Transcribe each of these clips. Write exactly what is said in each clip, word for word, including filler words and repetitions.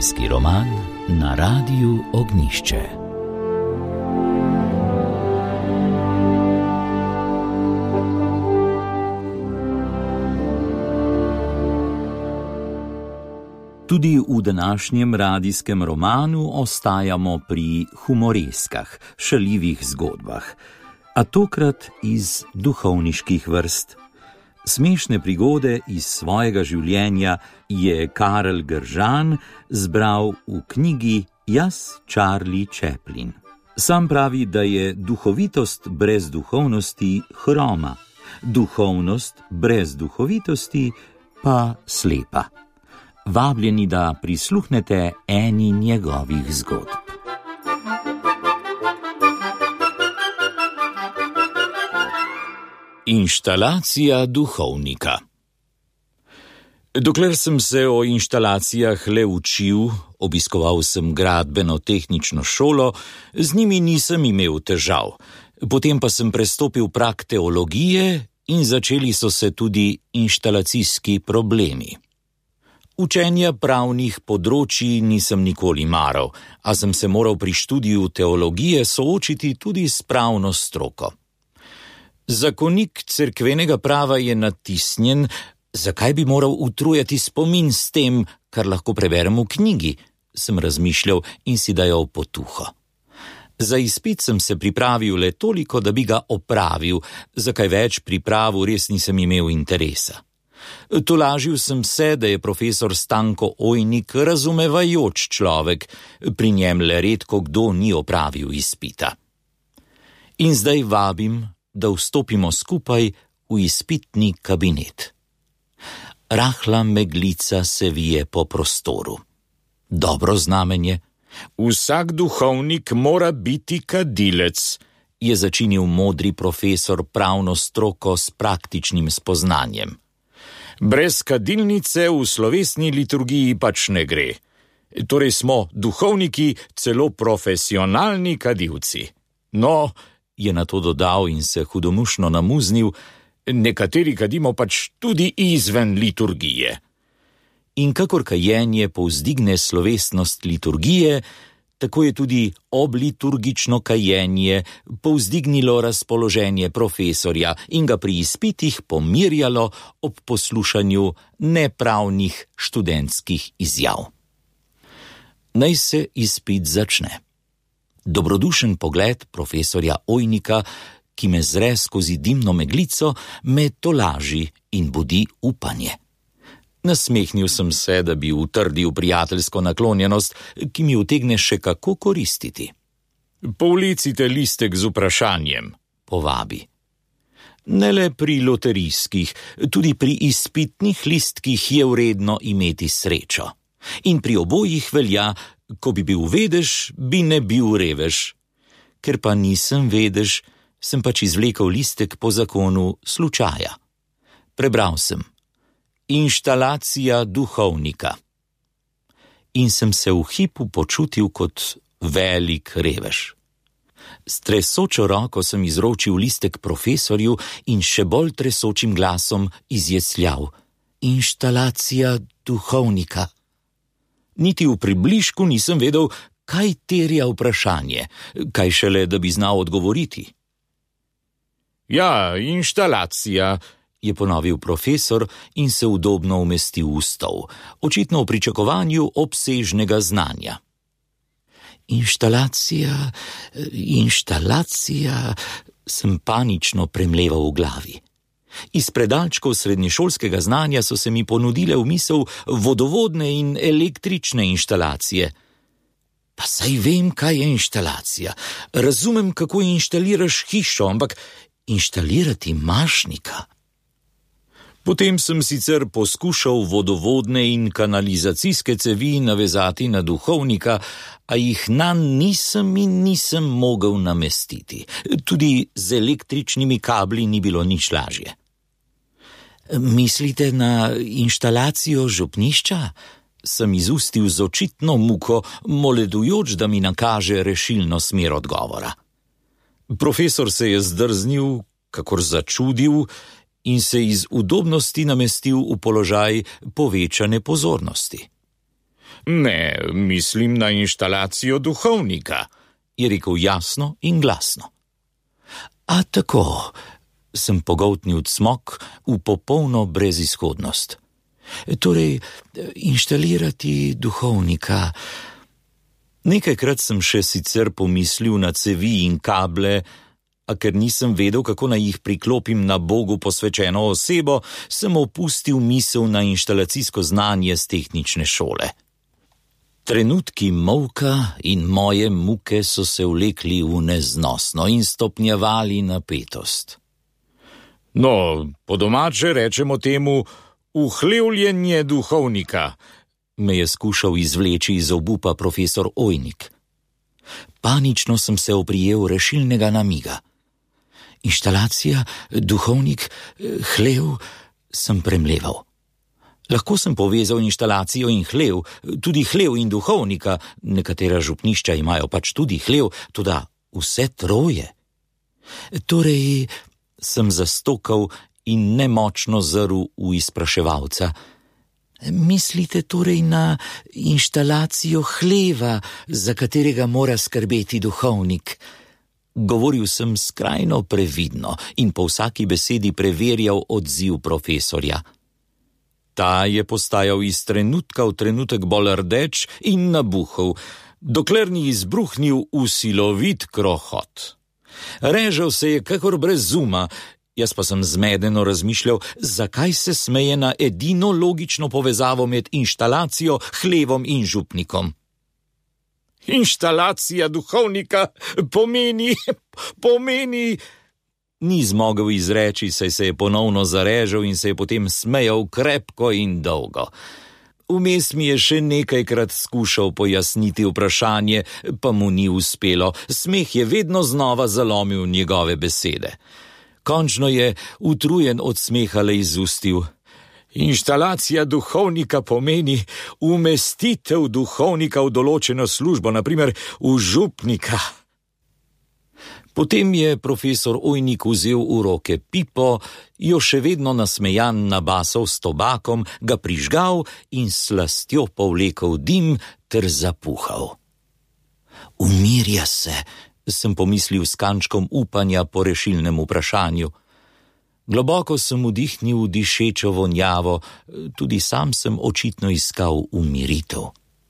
Družinski roman na Radiu Ognjišče. Tudi v današnjem radijskem romanu ostajamo pri humoreskah, šaljivih zgodbah, a tokrat iz duhovniških vrst. Smešne prigode iz svojega življenja je Karel Gržan zbral v knjigi Jaz, Charlie Chaplin. Sam pravi, da je duhovitost brez duhovnosti hroma, duhovnost brez duhovitosti pa slepa. Vabljeni, da prisluhnete eni njegovih zgodb. Inštalacija duhovnika. Dokler sem se o inštalacijah le učil, obiskoval sem gradbeno-tehnično šolo, z njimi nisem imel težav. Potem pa sem prestopil prag teologije in začeli so se tudi inštalacijski problemi. Učenja pravnih področij nisem nikoli maral, a sem se moral pri študiju teologije soočiti tudi s pravno stroko. Zakonik cerkvenega prava je natisnjen, zakaj bi moral utrujati spomin s tem, kar lahko preberem v knjigi, sem razmišljal in si dajal potuho. Za izpit sem se pripravil le toliko, da bi ga opravil, za kaj več pripravu res nisem imel interesa. Tolažil sem se, da je profesor Stanko Ojnik razumevajoč človek, pri njem le redko kdo ni opravil izpita. In zdaj vabim, da vstopimo skupaj v izpitni kabinet. Rahla meglica se vije po prostoru. Dobro znamenje. Vsak duhovnik mora biti kadilec, je začinil modri profesor pravno stroko s praktičnim spoznanjem. Brez kadilnice v slovesni liturgiji pač ne gre. Torej smo duhovniki celo profesionalni kadilci. No, je na to dodal in se hudomušno namuznil, nekateri kadimo pač tudi izven liturgije. In kakor kajenje povzdigne slovesnost liturgije, tako je tudi obliturgično kajenje povzdignilo razpoloženje profesorja in ga pri izpitih pomirjalo ob poslušanju nepravnih študentskih izjav. Naj se izpit začne. Dobrodušen pogled profesorja Ojnika, ki me zre skozi dimno meglico, me tolaži in budi upanje. Nasmehnil sem se, da bi utrdil prijateljsko naklonjenost, ki mi utegne še kako koristiti. Povlecite listek z vprašanjem, povabi. Ne le pri loterijskih, tudi pri izpitnih listkih je vredno imeti srečo. In pri obojih velja, ko bi bil vedež, bi ne bil revež. Ker pa nisem vedež, sem pač izvlekel listek po zakonu slučaja. Prebral sem. Inštalacija duhovnika. In sem se v hipu počutil kot velik revež. S tresočo roko sem izročil listek profesorju in še bolj tresočim glasom izjecljal. Inštalacija duhovnika. Niti v približku nisem vedel, kaj terja vprašanje, kaj šele, da bi znal odgovoriti. Ja, inštalacija, je ponovil profesor in se udobno umestil v stol, očitno v pričakovanju obsežnega znanja. Inštalacija, inštalacija, sem panično premleval v glavi. Iz predalčkov srednješolskega znanja so se mi ponudile v misel vodovodne in električne inštalacije. Pa saj vem, kaj je inštalacija. Razumem, kako inštaliraš hišo, ampak inštalirati mašnika? Potem sem sicer poskušal vodovodne in kanalizacijske cevi navezati na duhovnika, a jih nanj nisem in nisem mogel namestiti. Tudi z električnimi kabli ni bilo nič lažje. Mislite na inštalacijo župnišča? Sem izustil z očitno muko, moledujoč, da mi nakaže rešilno smer odgovora. Profesor se je zdrznil, kakor začudil, in se iz udobnosti namestil v položaj povečane pozornosti. Ne, mislim na inštalacijo duhovnika, je rekel jasno in glasno. A tako, sem pogoltnil cmok v popolno brezizhodnost. Torej, inštalirati duhovnika. Nekajkrat sem še sicer pomislil na cevi in kable, a ker nisem vedel, kako naj jih priklopim na Bogu posvečeno osebo, sem opustil misel na inštalacijsko znanje z tehnične šole. Trenutki molka in moje muke so se vlekli v neznosno in stopnjevali napetost. No, po domače rečemo temu uhlevljenje duhovnika, me je skušal izvleči iz obupa profesor Ojnik. Panično sem se oprijel rešilnega namiga. Inštalacija, duhovnik, hlev, sem premleval. Lahko sem povezal inštalacijo in hlev, tudi hlev in duhovnika, nekatera župnišča imajo pač tudi hlev, toda vse troje. Torej, sem zastokal in nemočno zrl v izpraševalca. Mislite torej na inštalacijo hleva, za katerega mora skrbeti duhovnik? Govoril sem skrajno previdno in po vsaki besedi preverjal odziv profesorja. Ta je postajal iz trenutka v trenutek bolj rdeč in nabuhal, dokler ni izbruhnil v silovit krohot. Režal se je kakor brez uma, jaz pa sem zmedeno razmišljal, zakaj se smeje na edino logično povezavo med inštalacijo, hlevom in župnikom. Inštalacija duhovnika pomeni, pomeni... Ni zmogel izreči, saj se je ponovno zarežal in se je potem smejal krepko in dolgo. Vmes mi je še nekajkrat skušal pojasniti vprašanje, pa mu ni uspelo. Smeh je vedno znova zalomil njegove besede. Končno je, utrujen od smeha, le izustil. Inštalacija duhovnika pomeni umestitev duhovnika v določeno službo, naprimer v župnika. Potem je profesor Ojnik vzel v roke pipo, jo še vedno nasmejan nabasal s tobakom, ga prižgal in s slastjo povlekel dim ter zapuhal. Umirja se, sem pomislil s kančkom upanja po rešilnem vprašanju. Globoko sem vdihnil dišečo vonjavo, tudi sam sem očitno iskal umiritev.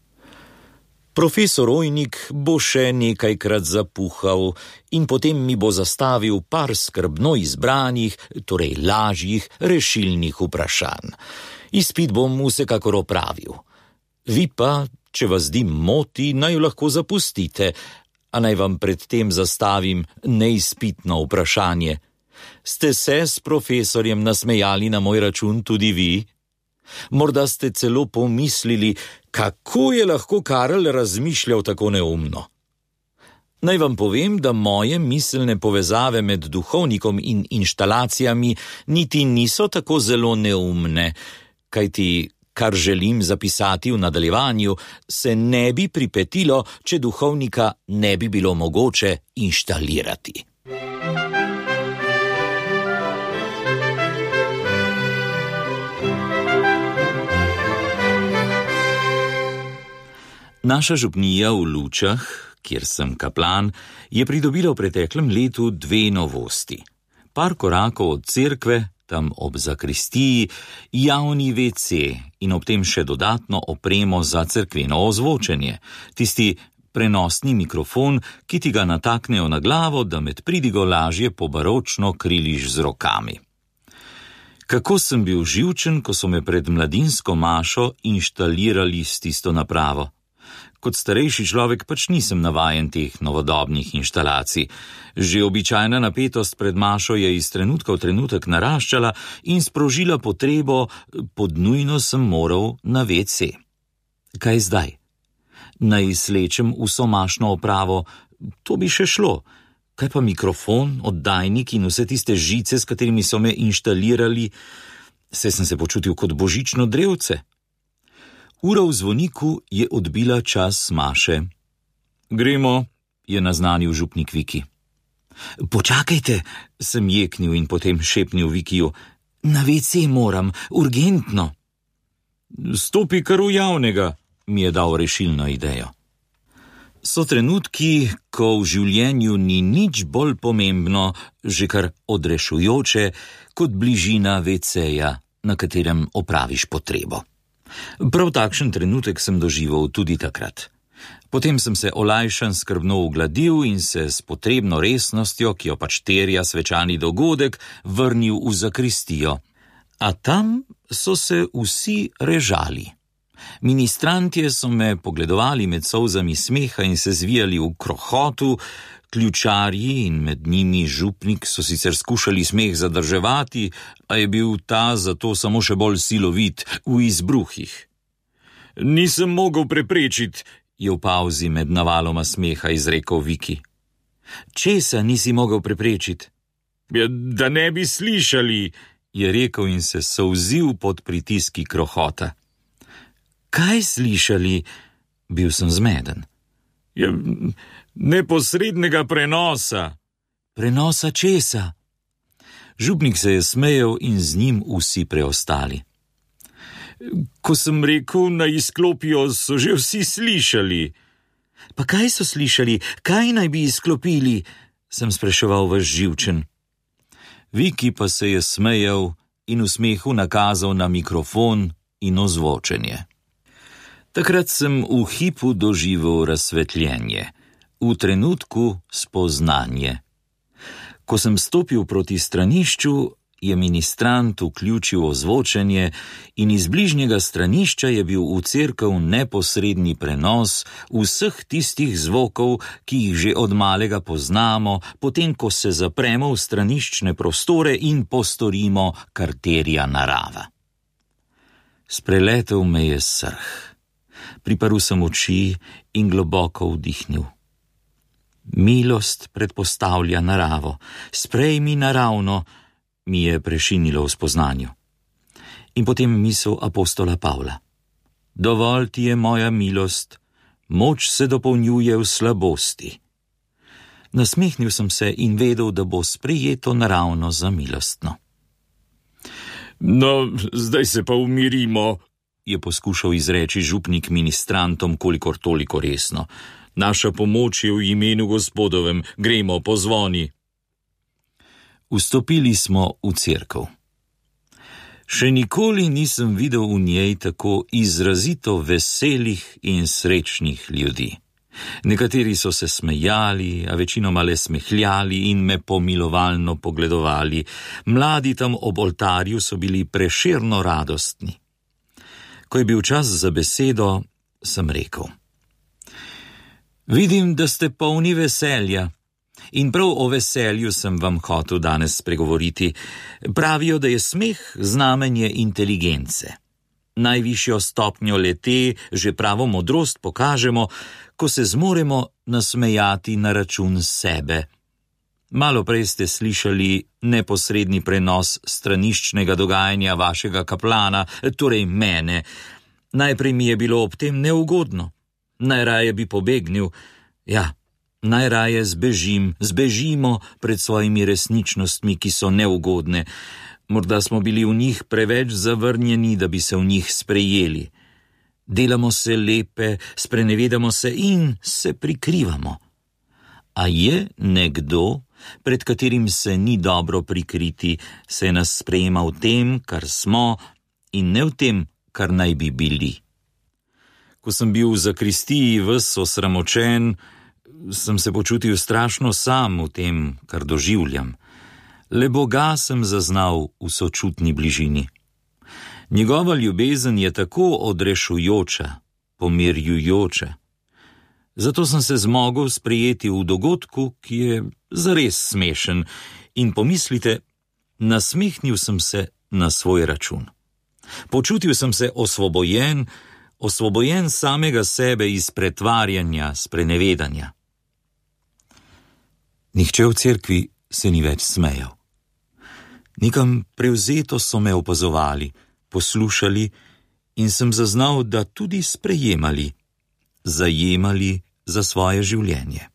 Profesor Ojnik bo še nekajkrat zapuhal in potem mi bo zastavil par skrbno izbranih, torej lažjih, rešilnih vprašanj. Izpit bom vsekakor opravil. Vi pa, če vas dim moti, naj lahko zapustite, a naj vam predtem zastavim neizpitno vprašanje. Ste se s profesorjem nasmejali na moj račun tudi vi? Morda ste celo pomislili, kako je lahko Karel razmišljal tako neumno. Naj vam povem, da moje miselne povezave med duhovnikom in inštalacijami niti niso tako zelo neumne, kajti, kar želim zapisati v nadaljevanju, se ne bi pripetilo, če duhovnika ne bi bilo mogoče inštalirati. Naša župnija v Lučah, kjer sem kaplan, je pridobila v preteklem letu dve novosti. Par korakov od cerkve, tam ob zakristiji, javni ve ce in ob tem še dodatno opremo za cerkveno ozvočenje, tisti prenosni mikrofon, ki ti ga nataknejo na glavo, da med pridigo lažje pobaročno kriliš z rokami. Kako sem bil živčen, ko so me pred mladinsko mašo inštalirali s tisto napravo. Kot starejši človek pač nisem navajen teh novodobnih inštalacij. Že običajna napetost pred mašo je iz trenutka v trenutek naraščala in sprožila potrebo, pod nujno sem moral na ve ce. Kaj zdaj? Naj slečem vso mašno opravo, to bi še šlo. Kaj pa mikrofon, oddajnik in vse tiste žice, s katerimi so me inštalirali? Saj sem se počutil kot božično drevce. Ura v zvoniku je odbila čas maše. Gremo, je naznanil župnik Viki. Počakajte, sem jeknil in potem šepnil Vikiju. Na ve ce moram, urgentno. Stopi kar v javnega, mi je dal rešilno idejo. So trenutki, ko v življenju ni nič bolj pomembno, že kar odrešujoče, kot bližina veceja, na katerem opraviš potrebo. Prav takšen trenutek sem doživel tudi takrat. Potem sem se olajšan skrbno ugladil in se s potrebno resnostjo, ki jo pač terja svečani dogodek, vrnil v zakristijo. A tam so se vsi režali. Ministrantje so me pogledovali med solzami smeha in se zvijali v krohotu, ključarji in med njimi župnik so sicer skušali smeh zadrževati, a je bil ta zato samo še bolj silovit v izbruhih. Nisem mogel preprečiti, je v pavzi med navaloma smeha izrekel Viki. Česa nisi mogel preprečiti? Ja, da ne bi slišali, je rekel in se solzil pod pritiski krohota. Kaj slišali? Bil sem zmeden. Ja, neposrednega prenosa. Prenosa česa? Župnik se je smejal in z njim vsi preostali. Ko sem rekel, naj izklopijo, so že vsi slišali. Pa kaj so slišali? Kaj naj bi izklopili? Sem spraševal vas živčen. Viki pa se je smejal in v smehu nakazal na mikrofon in ozvočenje. Takrat sem v hipu doživel razsvetljenje, v trenutku spoznanje. Ko sem stopil proti stranišču, je ministrant vključil ozvočenje in iz bližnjega stranišča je bil v cerkev neposredni prenos vseh tistih zvokov, ki jih že od malega poznamo, potem ko se zapremo v straniščne prostore in postorimo, kar terja narava. Spreletel me je srh. Priprl sem oči in globoko vdihnil. Milost predpostavlja naravo, sprejmi naravno, mi je prešinilo v spoznanju. In potem misel apostola Pavla. Dovolj ti je moja milost, moč se dopolnjuje v slabosti. Nasmehnil sem se in vedel, da bo sprejeto naravno za milostno. No, zdaj se pa umirimo, je poskušal izreči župnik ministrantom kolikor toliko resno. Naša pomoč je v imenu Gospodovem, gremo, pozvoni. Vstopili smo v cerkev. Še nikoli nisem videl v njej tako izrazito veselih in srečnih ljudi. Nekateri so se smejali, a večinoma le smehljali in me pomilovalno pogledovali. Mladi tam ob oltarju so bili prešerno radostni. Ko je bil čas za besedo, sem rekel. Vidim, da ste polni veselja. In prav o veselju sem vam hotel danes spregovoriti. Pravijo, da je smeh znamenje inteligence. Najvišjo stopnjo lete, že pravo modrost pokažemo, ko se zmoremo nasmejati na račun sebe. Malo prej ste slišali neposredni prenos straniščnega dogajanja vašega kaplana, torej mene. Najprej mi je bilo ob tem neugodno. Najraje bi pobegnil. Ja, najraje zbežim, zbežimo pred svojimi resničnostmi, ki so neugodne. Morda smo bili v njih preveč zavrnjeni, da bi se v njih sprejeli. Delamo se lepe, sprenevedamo se in se prikrivamo. A je nekdo, pred katerim se ni dobro prikriti, se nas sprejema v tem, kar smo, in ne v tem, kar naj bi bili. Ko sem bil v zakristiji ves osramočen, sem se počutil strašno sam v tem, kar doživljam. Le Boga sem zaznal v sočutni bližini. Njegova ljubezen je tako odrešujoča, pomirjujoča. Zato sem se zmogel sprejeti v dogodku, ki je zares smešen, in pomislite, nasmehnil sem se na svoj račun. Počutil sem se osvobojen, osvobojen samega sebe iz pretvarjanja, sprenevedanja. Nihče v cerkvi se ni več smejal. Nekam prevzeto so me opazovali, poslušali in sem zaznal, da tudi sprejemali, zajemali za svoje življenje.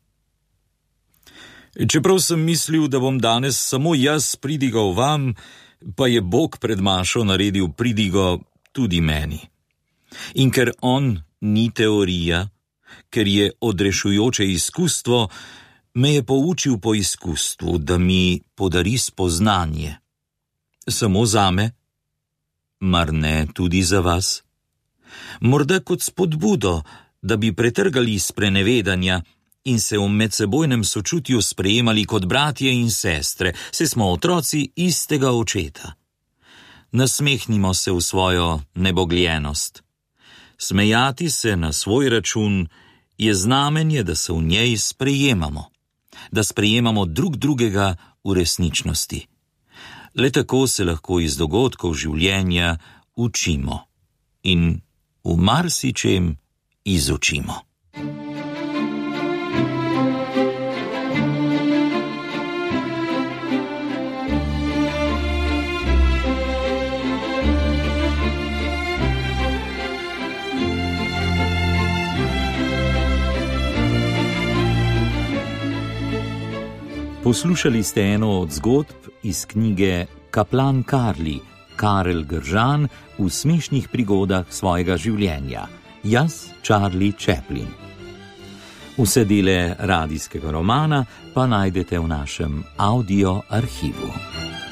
Čeprav sem mislil, da bom danes samo jaz pridigal vam, pa je Bog pred mašo naredil pridigo tudi meni. In ker on ni teorija, ker je odrešujoče izkustvo, me je poučil po izkustvu, da mi podari spoznanje. Samo zame? Mar ne tudi za vas? Morda kot spodbudo, da bi pretrgali sprenevedanja in se v medsebojnem sočutju sprejemali kot bratje in sestre, se smo otroci istega očeta. Nasmehnimo se v svojo nebogljenost. Smejati se na svoj račun je znamenje, da se v njej sprejemamo, da sprejemamo drug drugega v resničnosti. Le tako se lahko iz dogodkov življenja učimo in v marsičem izučimo. Poslušali ste eno od zgodb iz knjige Kaplan Karli, Karel Gržan v smešnih prigodah svojega življenja. Jaz, Charlie Chaplin. Vse dele radijskega romana pa najdete v našem audio arhivu.